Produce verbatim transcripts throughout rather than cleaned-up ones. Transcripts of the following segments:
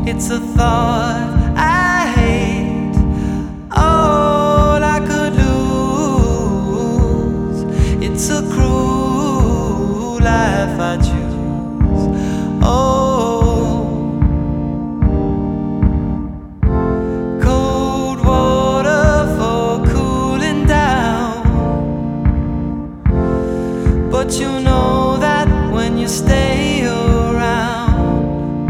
It's a thought I hate. All I could lose. It's a cruel life I choose. Oh, cold water for cooling down. But you know that when you stay around,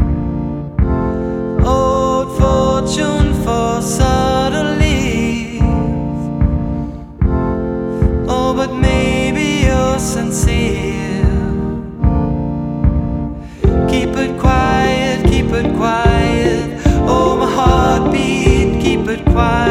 old fortune for subtle leave. Oh, but maybe you're sincere. Keep it quiet, keep it quiet. Oh, my heartbeat, keep it quiet.